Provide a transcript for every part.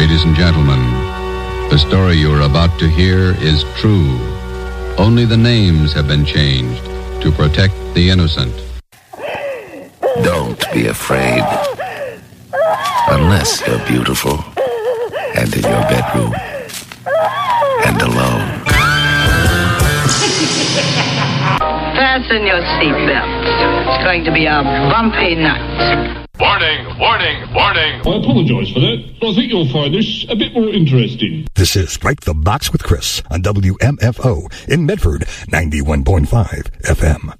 Ladies and gentlemen, the story you are about to hear is true. Only the names have been changed to protect the innocent. Don't be afraid. Unless you're beautiful and in your bedroom and alone. Fasten your seatbelts. It's going to be a bumpy night. Warning, warning, warning. I apologise for that. I think you'll find this a bit more interesting. This is Strike the Box with Chris on WMFO in Medford, 91.5 FM.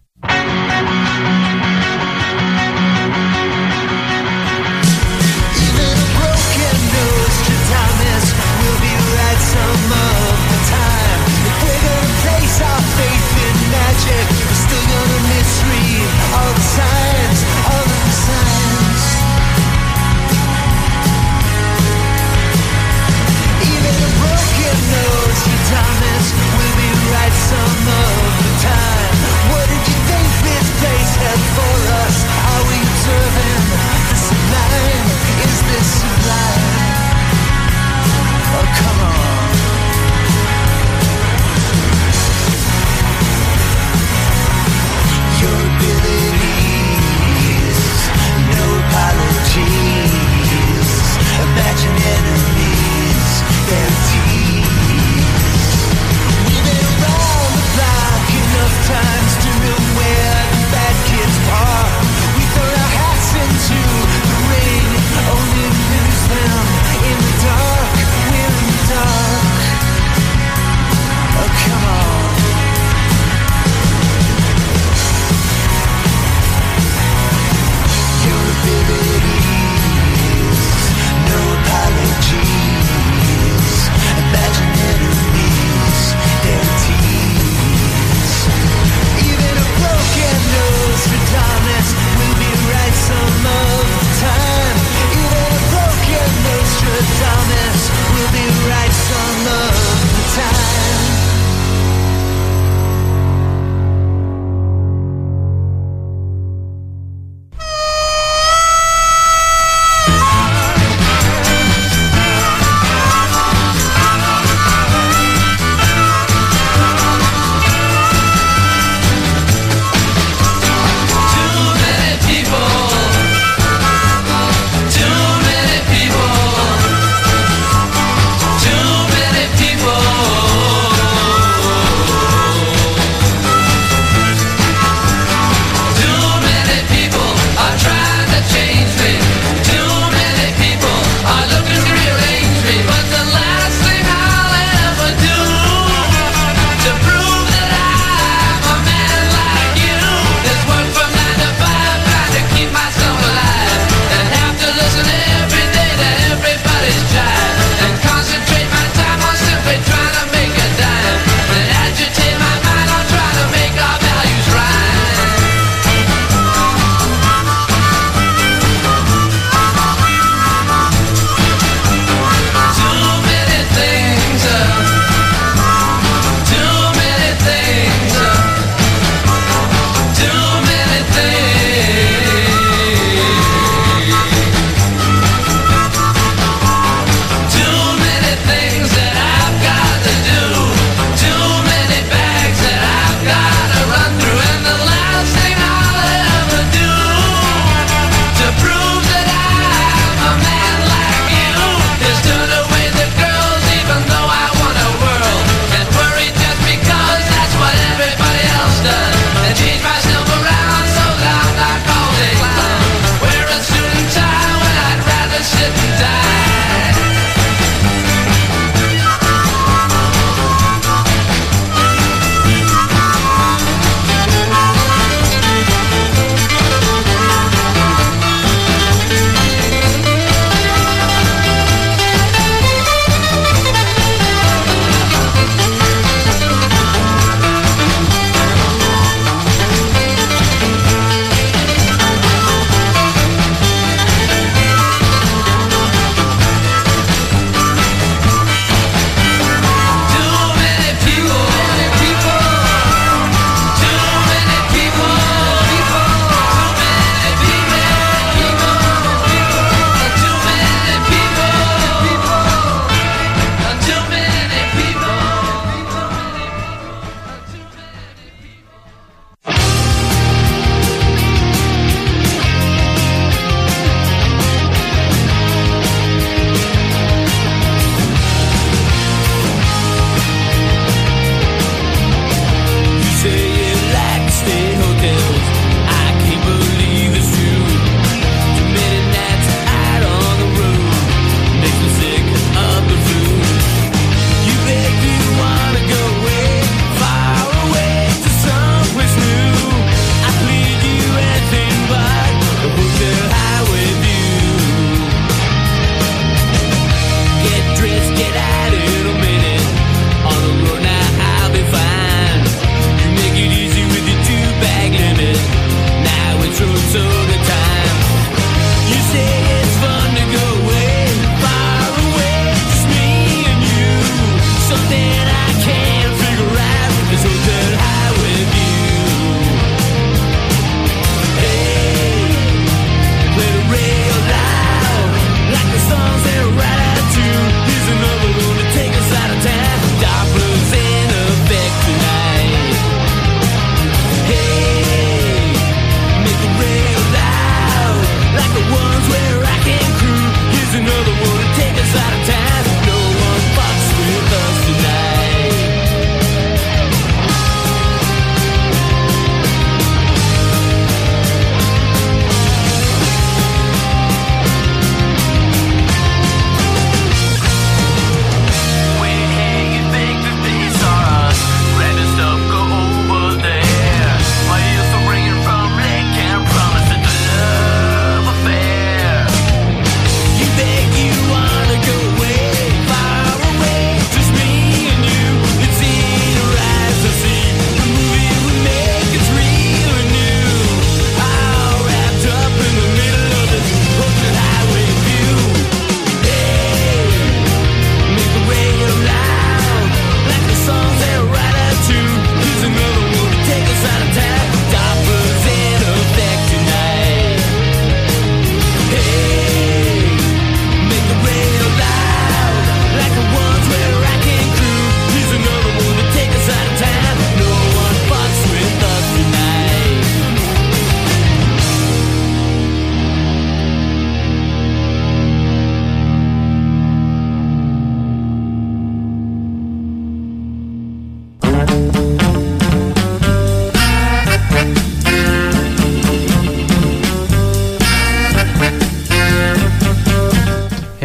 Some of the time. What did you think this place had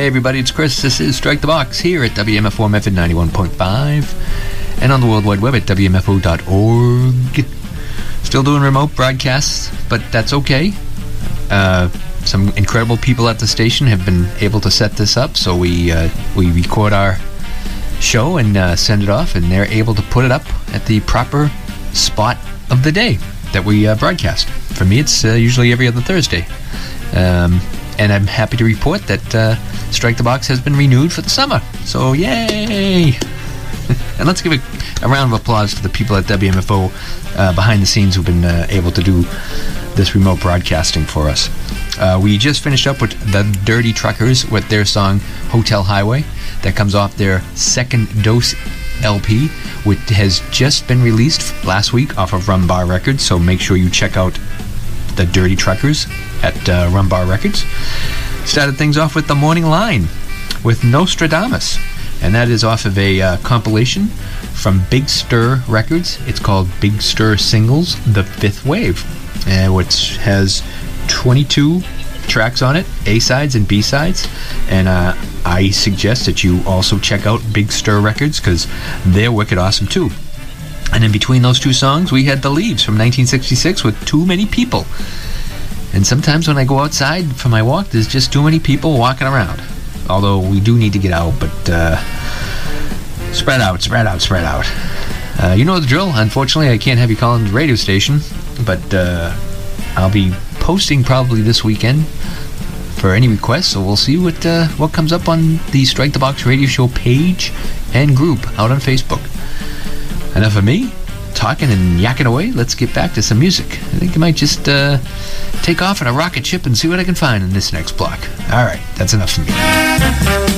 everybody, it's Chris. This is Strike the Box here at WMFO Medford 91.5 and on the World Wide Web at WMFO.org. Still doing remote broadcasts, but that's okay. Some incredible people at the station have been able to set this up, so we record our show and send it off, and they're able to put it up at the proper spot of the day that we broadcast. For me, it's usually every other Thursday. And I'm happy to report that Strike the Box has been renewed for the summer. So, yay! And let's give a round of applause to the people at WMFO behind the scenes who've been able to do this remote broadcasting for us. We just finished up with the Dirty Truckers with their song Hotel Highway. That comes off their Second Dose LP, which has just been released last week off of Rum Bar Records. So make sure you check out the Dirty Truckers at Rum Bar Records. Started things off with The Morning Line with Nostradamus, and that is off of a compilation from Big Stir Records. It's called Big Stir Singles, The Fifth Wave, which has 22 tracks on it, A-sides and B-sides, and I suggest that you also check out Big Stir Records because they're wicked awesome too. And in between those two songs, we had The Leaves from 1966 with Too Many People. And sometimes when I go outside for my walk, there's just too many people walking around. Although we do need to get out, but spread out. You know the drill. Unfortunately, I can't have you call in the radio station, but I'll be posting probably this weekend for any requests, so we'll see what comes up on the Strike the Box radio show page and group out on Facebook. Enough of me talking and yakking away. Let's get back to some music. I think I might just take off in a rocket ship and see what I can find in this next block. All right, that's enough for me.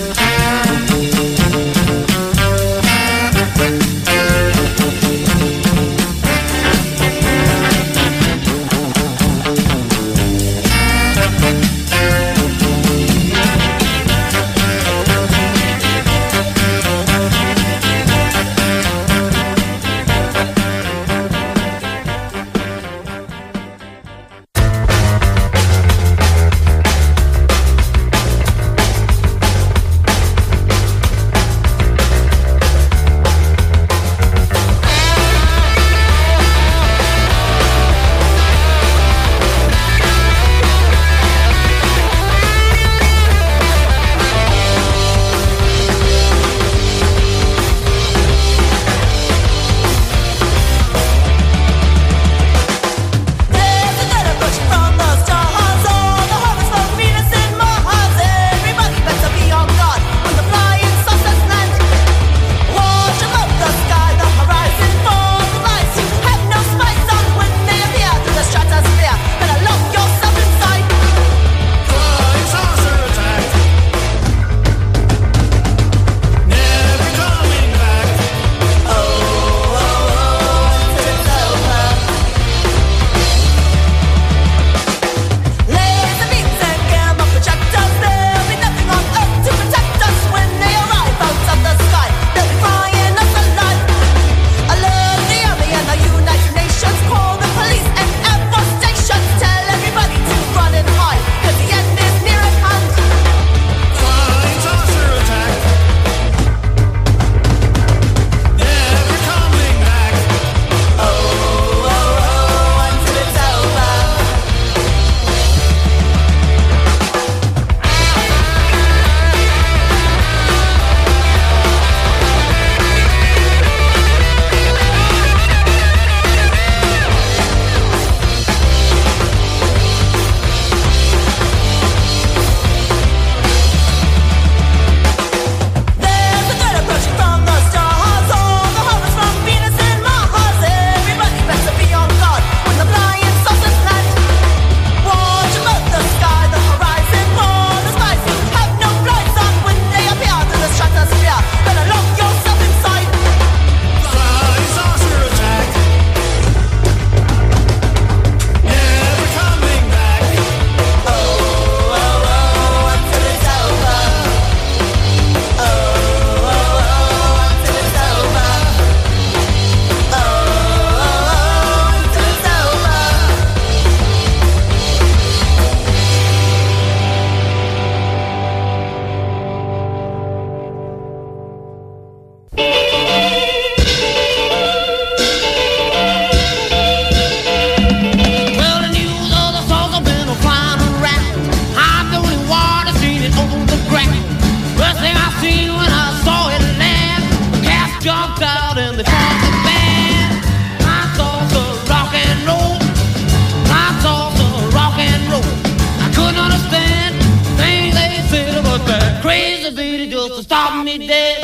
just to stop me dead.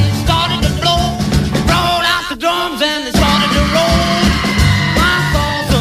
Drums and they started to roll. My thoughts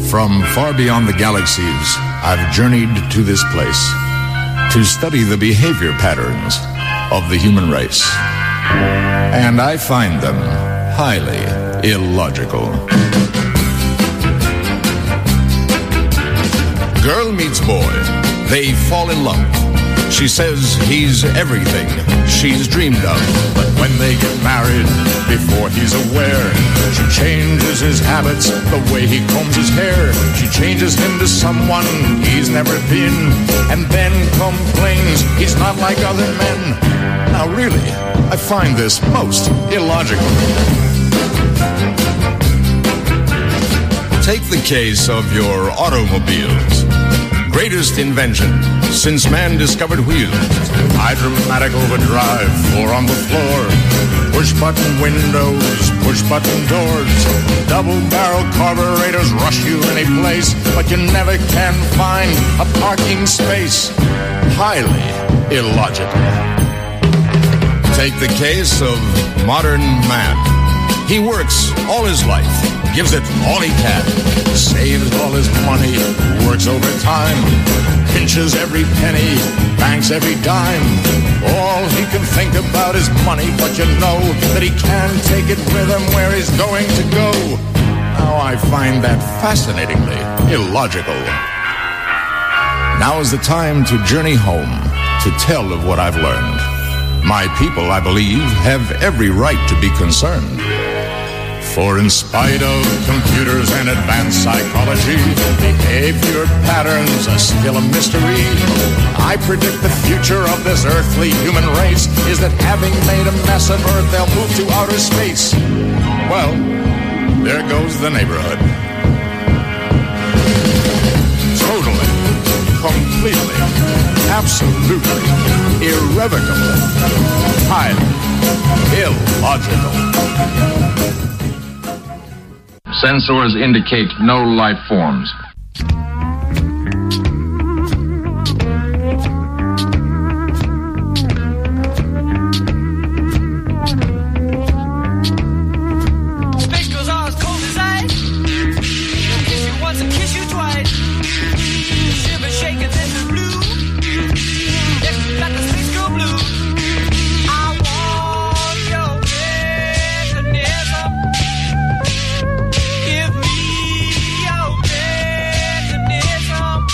From far beyond the galaxies, I've journeyed to this place to study the behavior patterns of the human race. And I find them highly illogical. Girl meets boy. They fall in love. She says he's everything she's dreamed of. But when they get married, before he's aware, she changes his habits, the way he combs his hair. She changes him to someone he's never been, and then complains he's not like other men. Now really, I find this most illogical. Take the case of your automobiles. Greatest invention since man discovered wheels. Hydromatic overdrive, floor on the floor. Push-button windows, push-button doors. Double-barrel carburetors rush you any place, but you never can find a parking space. Highly illogical. Take the case of modern man. He works all his life, gives it all he can, saves all his money, works overtime, pinches every penny, banks every dime. All he can think about is money, but you know that he can't take it with him where he's going to go. Now I find that fascinatingly illogical. Now is the time to journey home, to tell of what I've learned. My people, I believe, have every right to be concerned. For in spite of computers and advanced psychology, behavior patterns are still a mystery. I predict the future of this earthly human race is that having made a mess of Earth, they'll move to outer space. Well, there goes the neighborhood. Totally, completely, absolutely, irrevocably, highly illogical. Sensors indicate no life forms. Space girls are as cold as ice. They'll kiss you once and kiss you twice. Shiver, shake, and then the blue. Yes, you got the space girl blue. I want your mechanism. Give me your mechanism.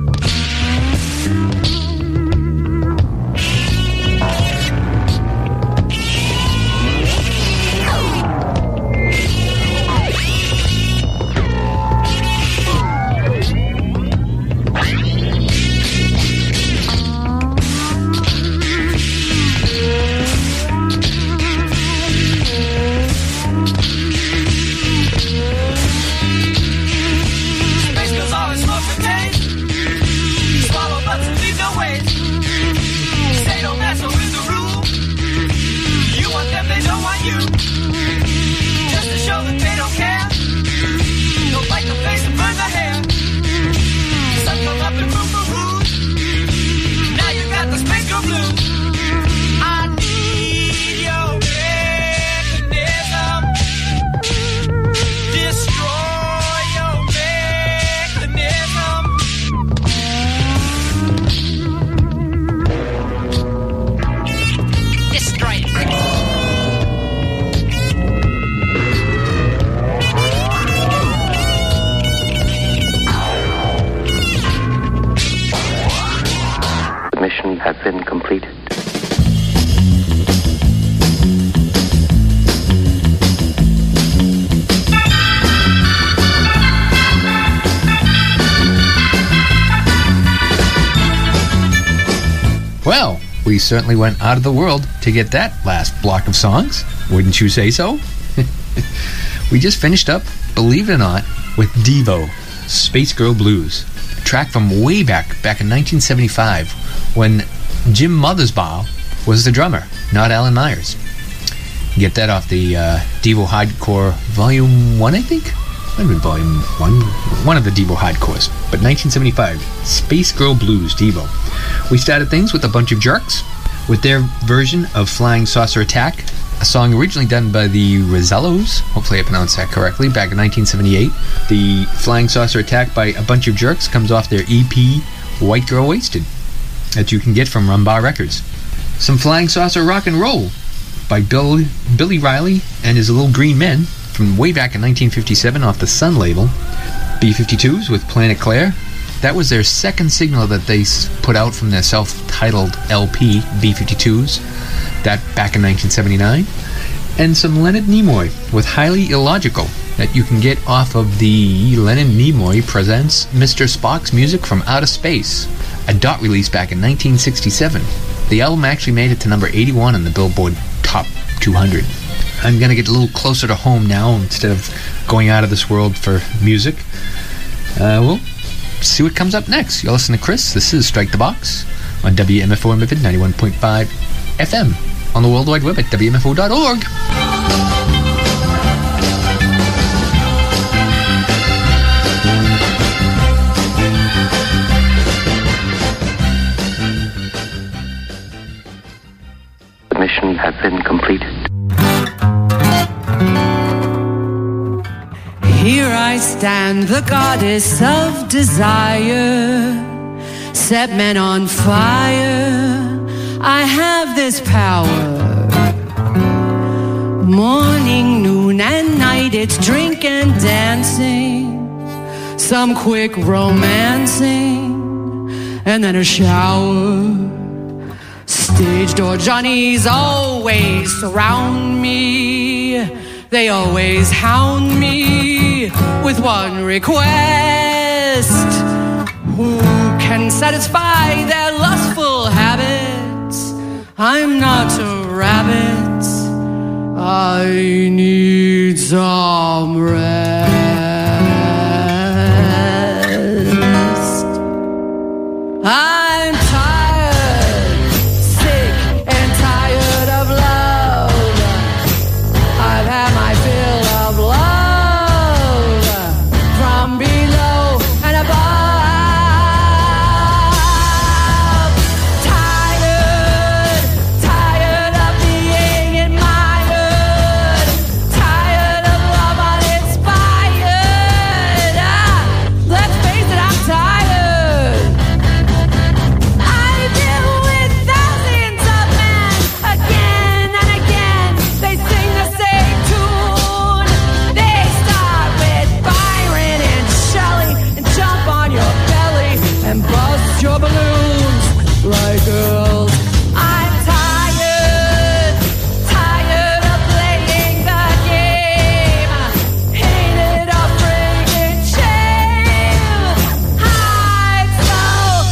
Space girls always smoke for taste. Swallow butts and leave no waste. Say don't mess with the rule. You want them, they don't want you. Just to show that they don't care. They'll bite the face and burn the hair. Sun come up and move the rules. Now you got the space girl blues. I need your mechanism. Destroy your mechanism. Destroy it. The mission has been completed. Well, we certainly went out of the world to get that last block of songs. Wouldn't you say so? We just finished up, believe it or not, with Devo, Space Girl Blues. A track from way back in 1975, when Jim Mothersbaugh was the drummer, not Alan Myers. Get that off the Devo Hardcore Volume 1, I think? Might have been Volume 1. One of the Devo Hardcores. But 1975, Space Girl Blues, Devo. We started things with a bunch of jerks, with their version of Flying Saucer Attack, a song originally done by the Rosellos, hopefully I pronounced that correctly, back in 1978. The Flying Saucer Attack by A Bunch of Jerks comes off their EP, White Girl Wasted, that you can get from Rumbar Records. Some Flying Saucer Rock and Roll by Billy Riley and his Little Green Men from way back in 1957 off the Sun label. B-52s with Planet Claire. That was their second single that they put out from their self-titled LP, B-52s, that back in 1979. And some Leonard Nimoy with Highly Illogical that you can get off of the Leonard Nimoy Presents Mr. Spock's Music from Outer Space, a dot release back in 1967. The album actually made it to number 81 on the Billboard Top 200. I'm going to get a little closer to home now instead of going out of this world for music. We'll see what comes up next. You're listening to Chris. This is Strike the Box on WMFO Medford 91.5 FM on the World Wide Web at WMFO.org. The mission has been completed. Here I stand, the goddess of desire, set men on fire. I have this power. Morning, noon, and night, it's drink and dancing, some quick romancing, and then a shower. Stage door Johnnies always surround me. They always hound me with one request. Who can satisfy their lustful habits? I'm not a rabbit. I need some rest. I'm tired, sick and tired of love. I've had my fill of love from below and above. Tired, tired of being admired, tired of love uninspired. Let's face it, I'm tired. I've been with thousands of men again and again. They sing the same tune. They start with Byron and Shelley and jump on your belly and bust your balloons like girls. I'm tired, tired of playing the game. Hated a friggin' shame. I'm so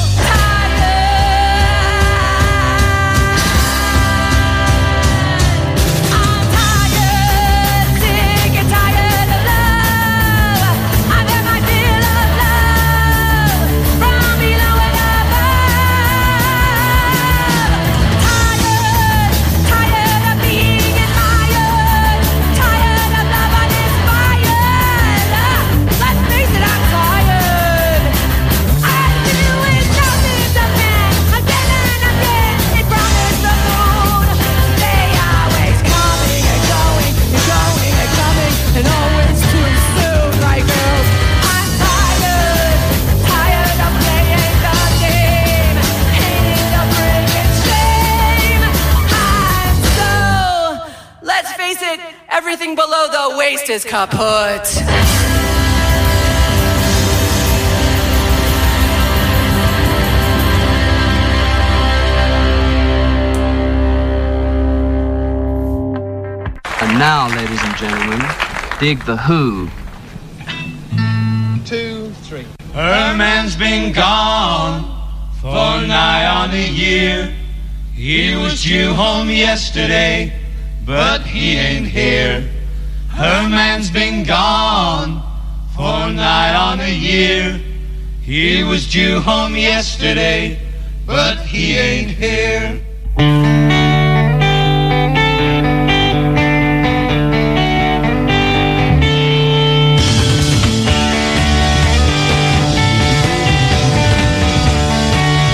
I'm tired, sick and tired of love. I've had my fill of love from below and above. Tired, tired of being admired, tired of love uninspired. Let's face it, I'm tired. I've been with thousands of men again and again. They promise the moon. They always coming and going and going and coming and always too soon, right, girls? I'm tired, tired of playing the game. Hated a friggin' shame. I'm so, let's face it, everything below the waist is kaput. And now, ladies and gentlemen, dig the Who. 2, 3. Her man's been gone for nigh on a year. He was due home yesterday, but he ain't here. Her man's been gone for nigh on a year. He was due home yesterday, but he ain't here.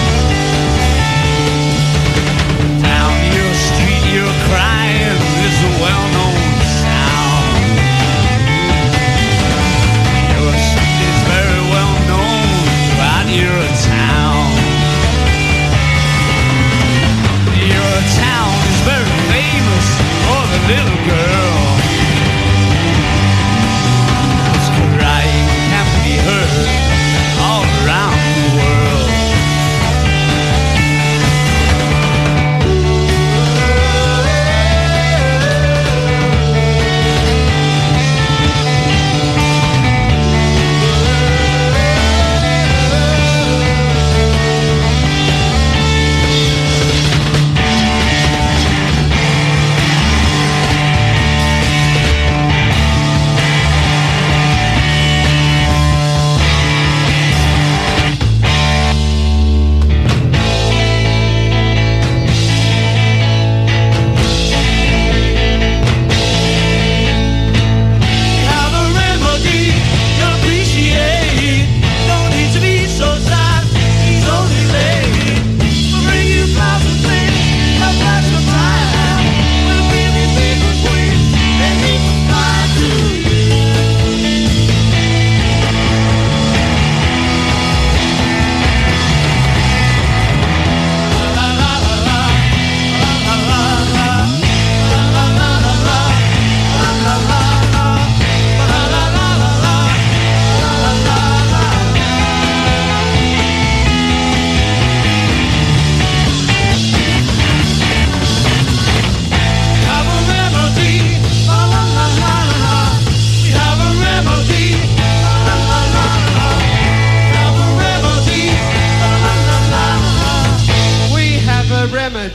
Down your street you're crying, this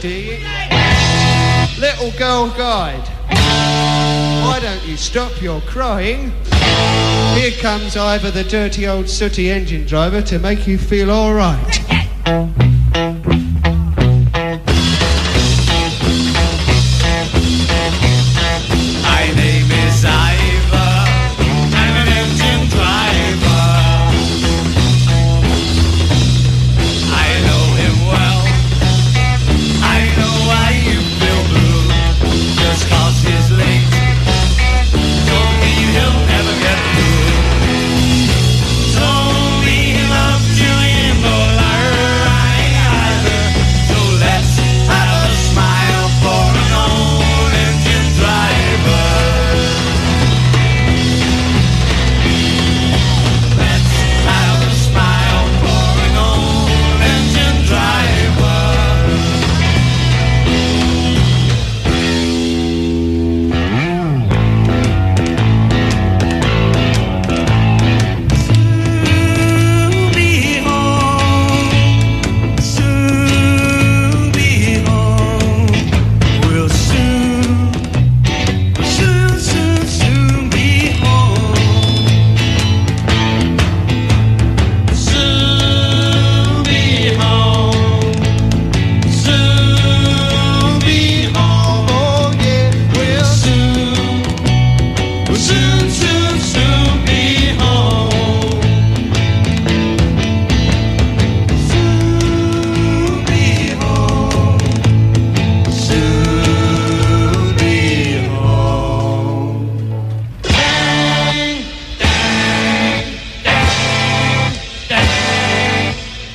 melody. Little Girl Guide. Why don't you stop your crying? Here comes Ivor, the dirty old sooty engine driver, to make you feel all right. My name is Ivor. I'm an engine driver. I know him well. I know why you feel blue. Just 'cause he's late don't mean he'll never get through. Told me he loved you in the line either. So let's have a smile for an old engine driver. Let's have a smile for an old engine driver. Soon be home. Soon be home. We'll soon be home. Soon be home. Soon be home. Oh yeah, we'll soon be home. Soon be home. Soon be home. Dang, dang, dang, dang,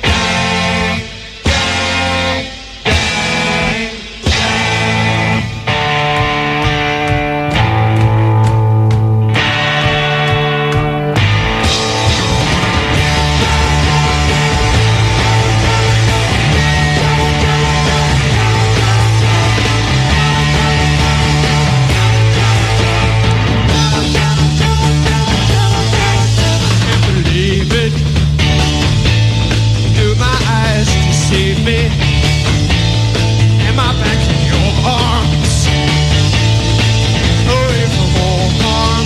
believe it. Do my eyes deceive me? Am I back in your arms? Away from all harm.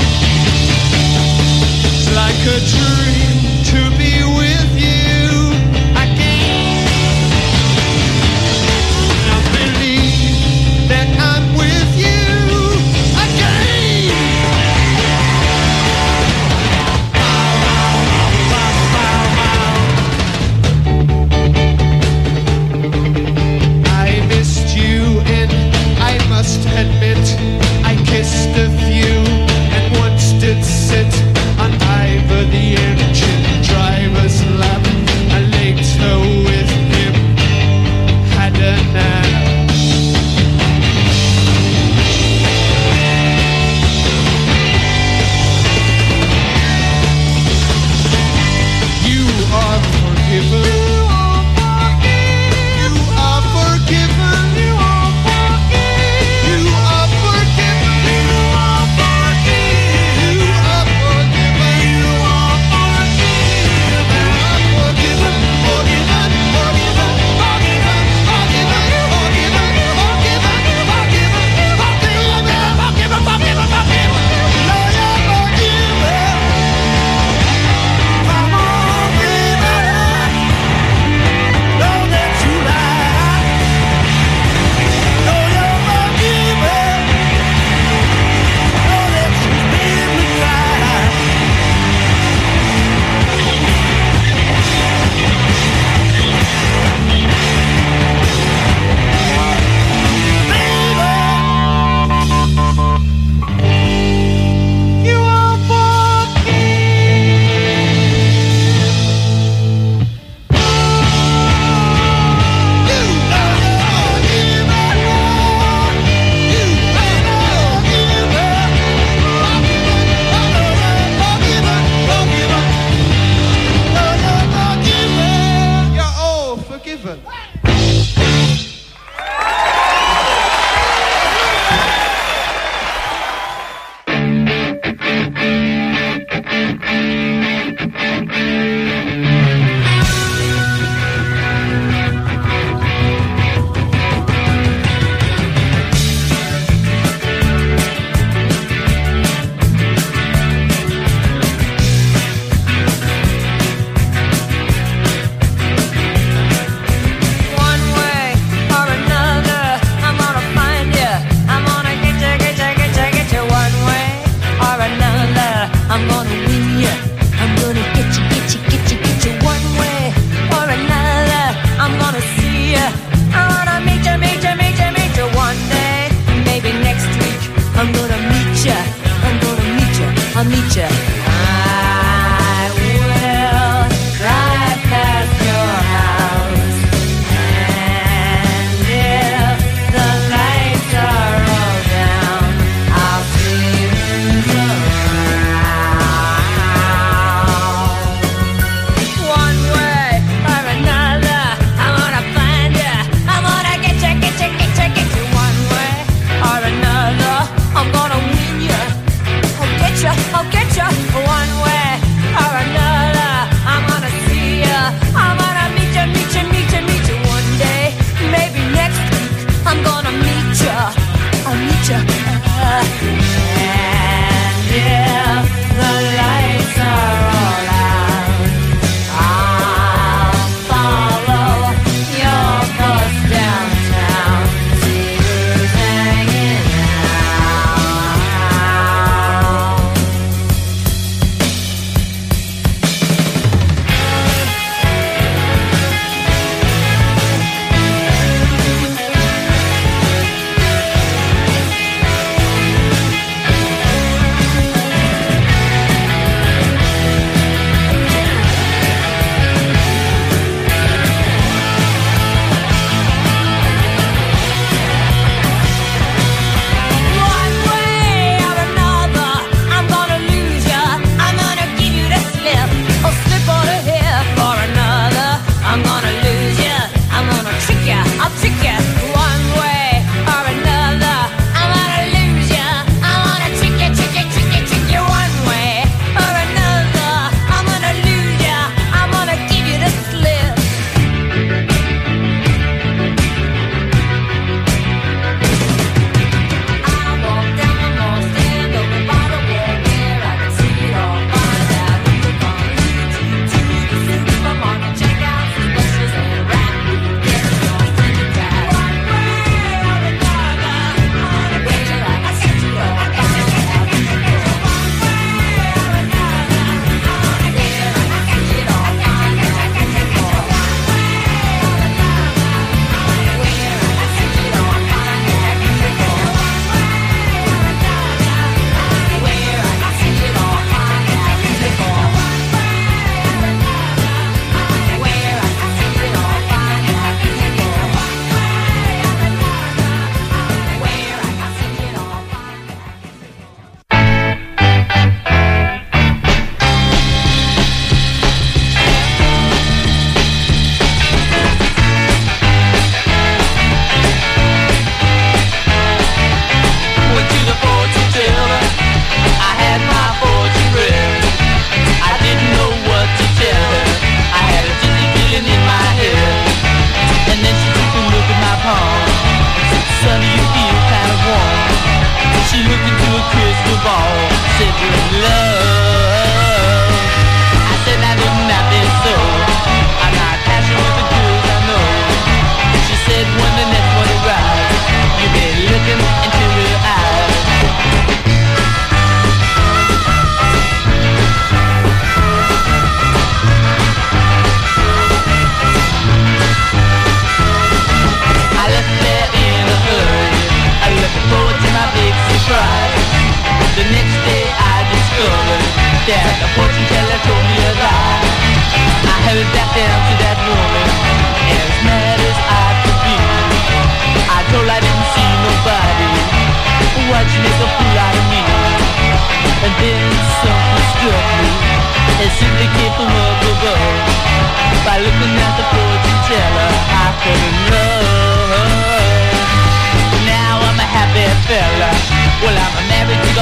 It's like a dream to be with you again. I believe that I'm with you again. I missed you and I must admit I kissed a few and once did sit on Ivor the engine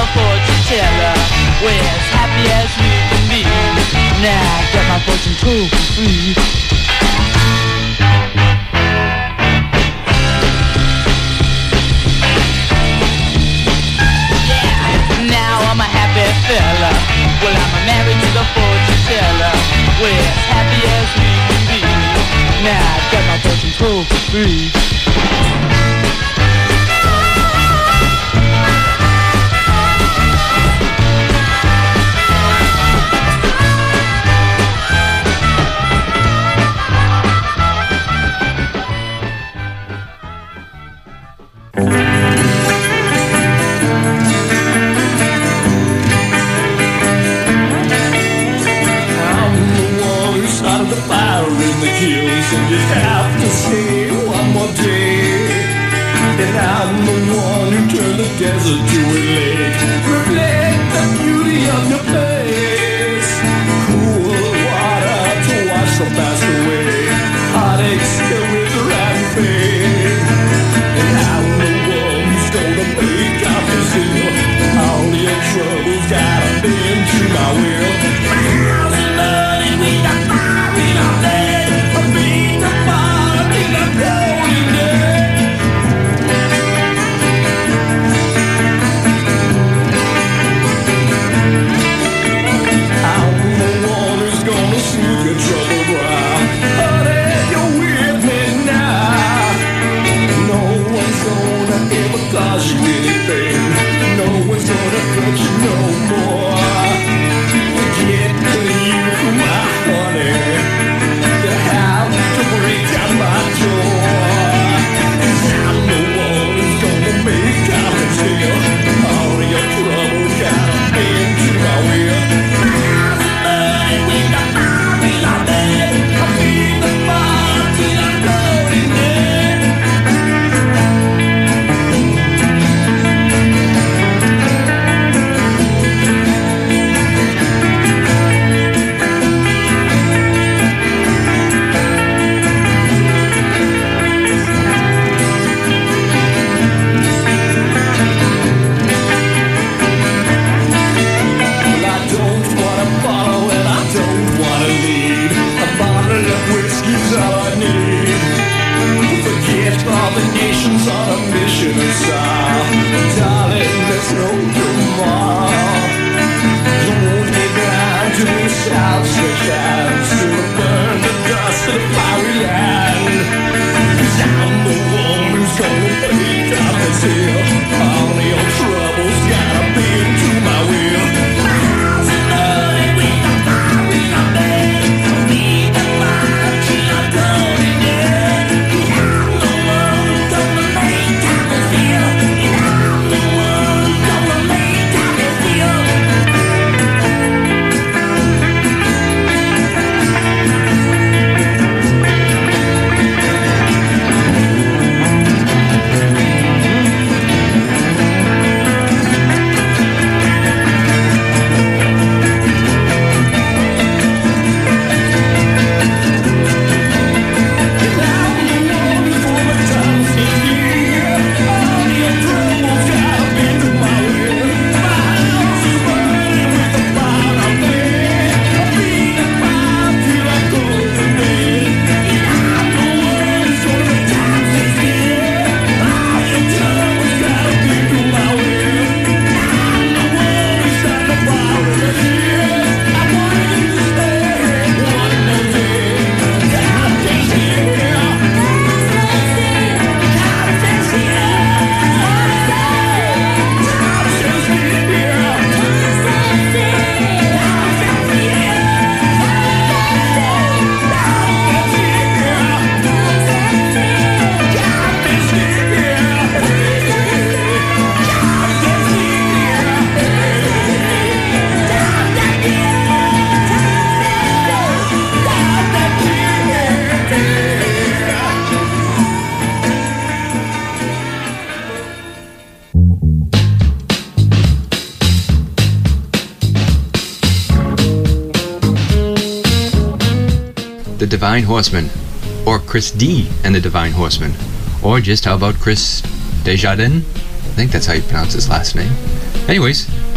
fortune teller. We're as happy as we can be. Now I get my fortune told for free. Now I'm a happy fella. Well, I'm married to the fortune teller. We're as happy as we can be. Now I got my fortune told for free. And you have to stay one more day. And I'm the one who turned the desert to a lake. Reflect the beauty of your place. Cool water to wash the past away. Heartaches that wither and fade. And I'm the one who's gonna make out this deal. All your troubles gotta bend to my will. My house is burning with the fire in our day. Cause you anything, no one's gonna hurt you no more. Get to you, my honey. You have to break down my door. 'Cause I'm the one who's gonna make out the deal. All of your troubles gotta bend to my will. My house is burning with the fire in our bed. I feed the fire till I'm floating dead. Nations on a mission inside. Darling, there's no tomorrow. Don't get blind to the south stretch hands to burn the dust of the fiery land. 'Cause I'm the one who's gonna break out this hill. All of your troubles gotta bend to my will. My house is burning with the fire in our bed. Feed the fire till I'm going dead. I'm the one gonna make out this deal. And I'm the one gonna make out this deal. The Divine Horseman, or Chris D and the Divine Horseman, or just how about Chris Desjardins? I think that's how you pronounce his last name. Anyways,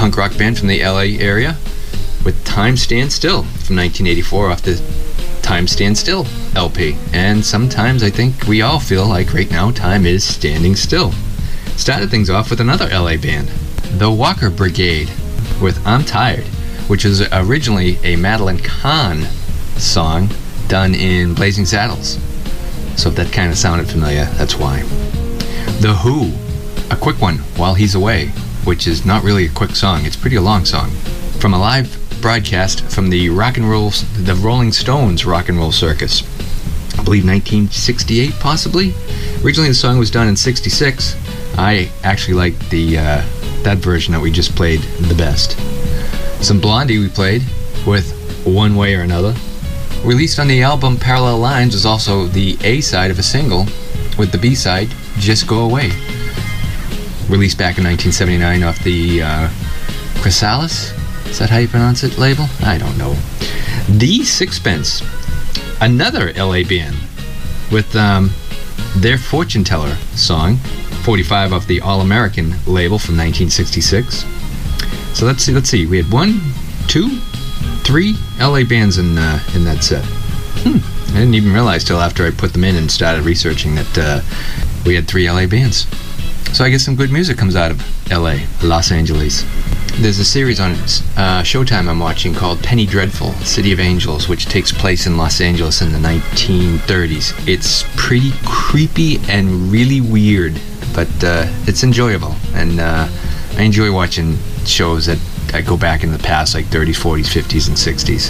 punk rock band from the LA area with Time Stands Still from 1984 off the Time Stands Still LP. And sometimes I think we all feel like right now time is standing still. Started things off with another LA band, the Walker Brigade, with I'm Tired, which is originally a Madeline Kahn song done in Blazing Saddles. So if that kind of sounded familiar, that's why. The Who, a quick one, While He's Away, which is not really a quick song, it's pretty a long song. From a live broadcast from the Rolling Stones Rock and Roll Circus. I believe 1968, possibly. Originally the song was done in 66. I actually like that version that we just played the best. Some Blondie we played with One Way or Another. Released on the album Parallel Lines was also the A-side of a single, with the B-side Just Go Away. Released back in 1979 off the Chrysalis, is that how you pronounce it, label? I don't know. The Sixpence, another LA band, with their Fortune Teller song, 45 off the All American label from 1966. So let's see. We had 1, 2, 3 LA bands in that set. I didn't even realize till after I put them in and started researching that we had 3 LA bands. So I guess some good music comes out of LA, Los Angeles. There's a series on Showtime I'm watching called Penny Dreadful, City of Angels, which takes place in Los Angeles in the 1930s. It's pretty creepy and really weird, but it's enjoyable. And I enjoy watching shows that go back in the past, like 30s, 40s, 50s, and 60s.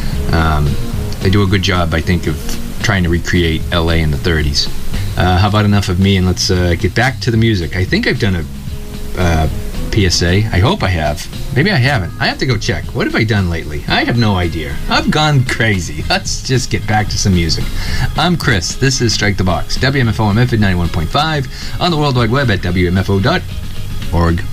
They do a good job, I think, of trying to recreate LA in the 30s. How about enough of me, and let's get back to the music. I think I've done a PSA. I hope I have. Maybe I haven't. I have to go check. What have I done lately? I have no idea. I've gone crazy. Let's just get back to some music. I'm Chris. This is Strike the Box. WMFO on Medford 91.5. On the World Wide Web at WMFO.org.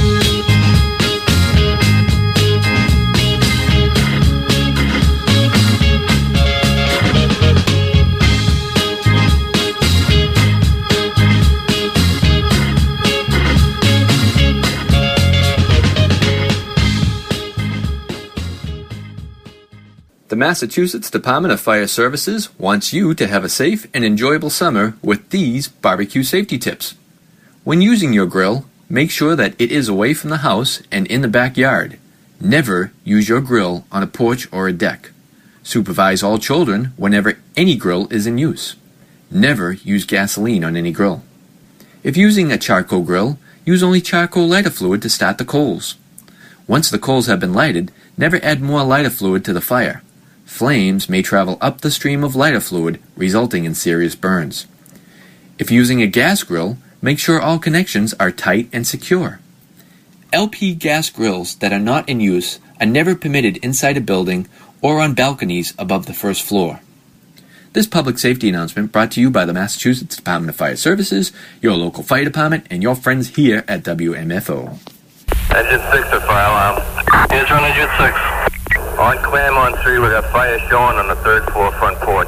The Massachusetts Department of Fire Services wants you to have a safe and enjoyable summer with these barbecue safety tips. When using your grill, make sure that it is away from the house and in the backyard. Never use your grill on a porch or a deck. Supervise all children whenever any grill is in use. Never use gasoline on any grill. If using a charcoal grill, use only charcoal lighter fluid to start the coals. Once the coals have been lighted, never add more lighter fluid to the fire. Flames may travel up the stream of lighter fluid, resulting in serious burns. If using a gas grill, make sure all connections are tight and secure. LP gas grills that are not in use are never permitted inside a building or on balconies above the first floor. This public safety announcement brought to you by the Massachusetts Department of Fire Services, your local fire department, and your friends here at WMFO. Engine 6 at fire alarm. Here's run engine 6. On Claremont Street, we got fire showing on the 3rd floor front porch.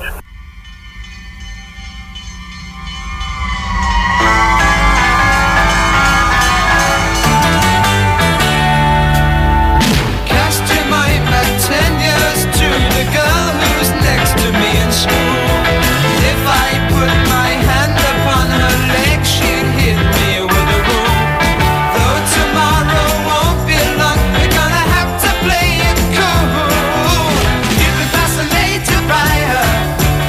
Cast your mind back 10 years to the girl who was next to me in school. If I put my hand upon her leg, she'd hit me with a rule. Though tomorrow won't be long, we're gonna have to play it cool. You've been fascinated by her.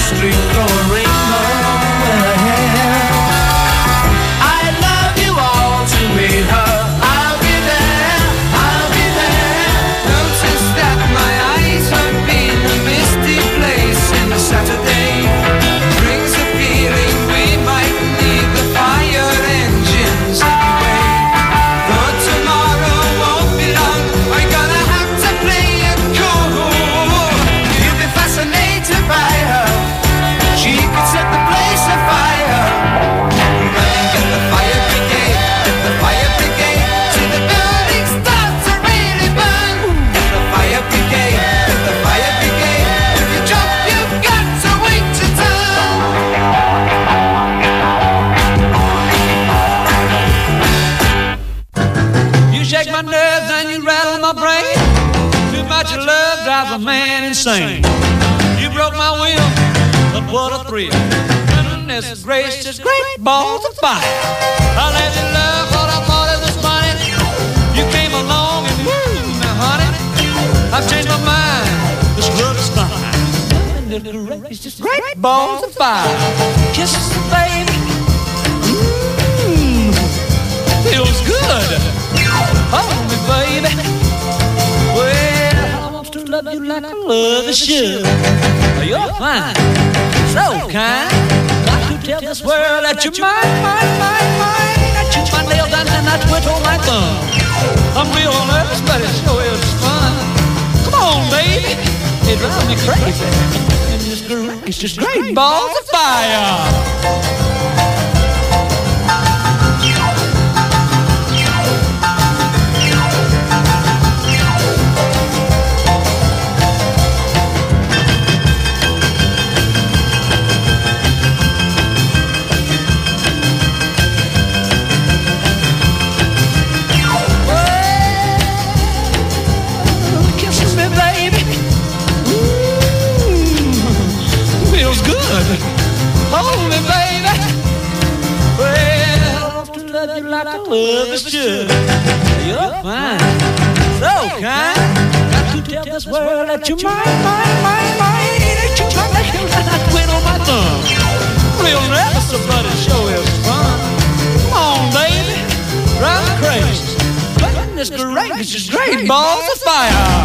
street throw a rainbow in her hair. I'd love you all to meet her. I'll be there, I'll be there. Notice that my eyes have been a misty place in the Saturday. Brings a feeling we might need the fire engines anyway. But tomorrow won't be long. We're gonna have to play it cool. You'll be fascinated by her. She could set the place afire. Run and get the fire brigade, get the fire brigade. See the building start to really burn. Get the fire brigade, get the fire brigade. If you jump, you've got to wait your turn. You shake my nerves and you rattle my brain. Too much love drives a man insane. You broke my will, but what a thrill. Goodness gracious, great balls of fire. I let you love what I thought it was funny. You came along and woo, now honey, I've changed my mind. This love is fine. Goodness gracious, great balls of fire. Kisses, baby. Feels good. Hold me, baby. Well, I want to love you like I love you should. You're fine, so kind. Got to tell this world that you're mine, mine, mine, mine. I chew my nails down and I twiddle my thumb. I'm real nervous, but it sure is fun. Come on, baby, it drives me crazy. It's just great balls of fire. Hold me, baby. Well, I want to love you like I love you should. You're fine, so kind. Got to tell this world that you're mine, mine, mine, mine. That you my nails and I twiddle my thumb. Real nervous, but it sure is fun. Come on, baby, drive me crazy. Goodness gracious, great balls of fire.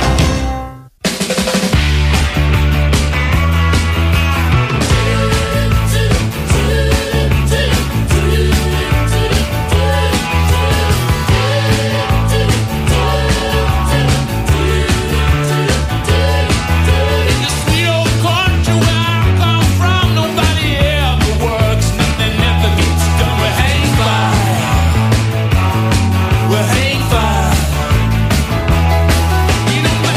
We'll hang fire. You know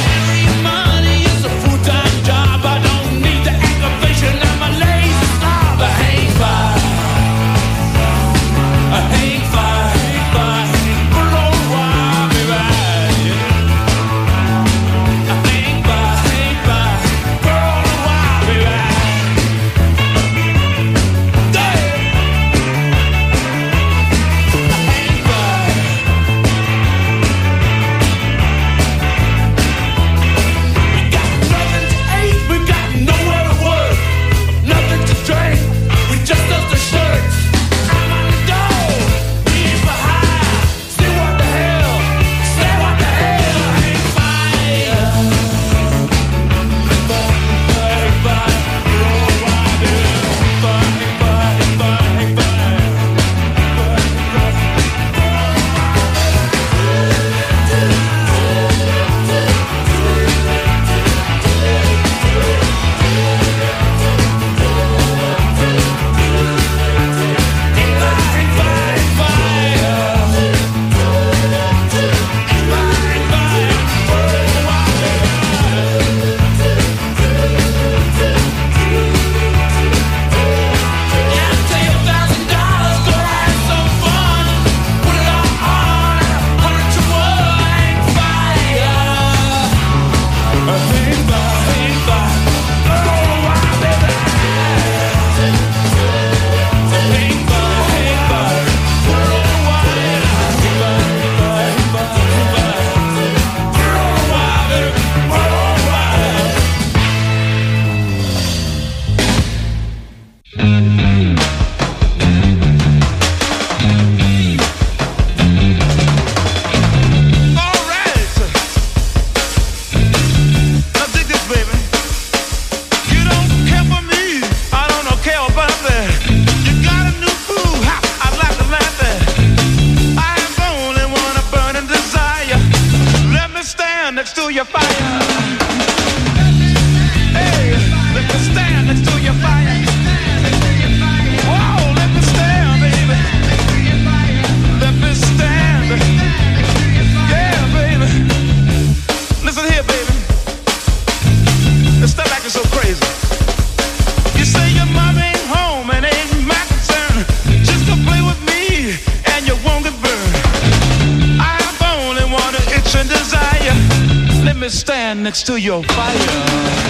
stand next to your fire.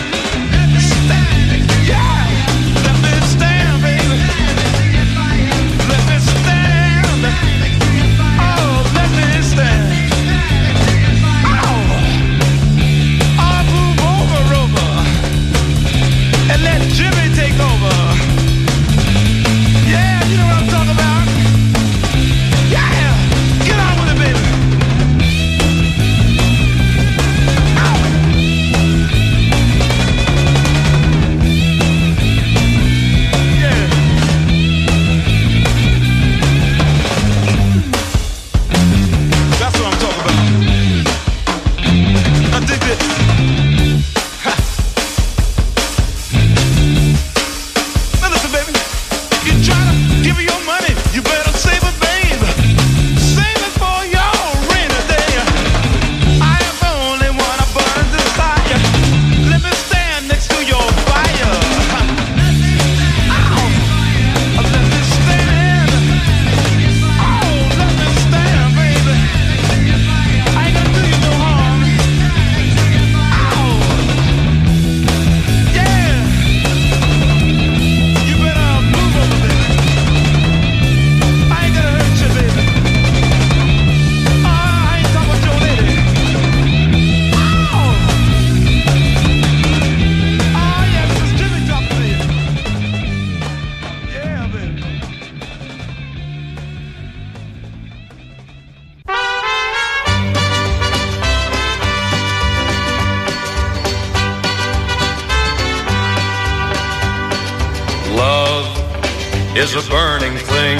Is a burning thing,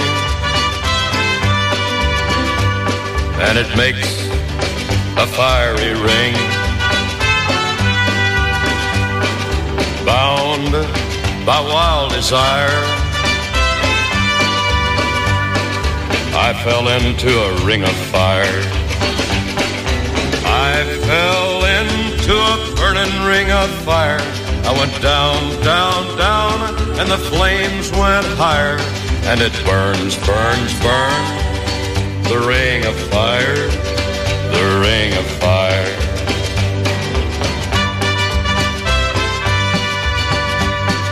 and it makes a fiery ring. Bound by wild desire, I fell into a ring of fire. I fell into a burning ring of fire. I went down, down, down, and the flames went higher. And it burns, burns, burns, the ring of fire, the ring of fire.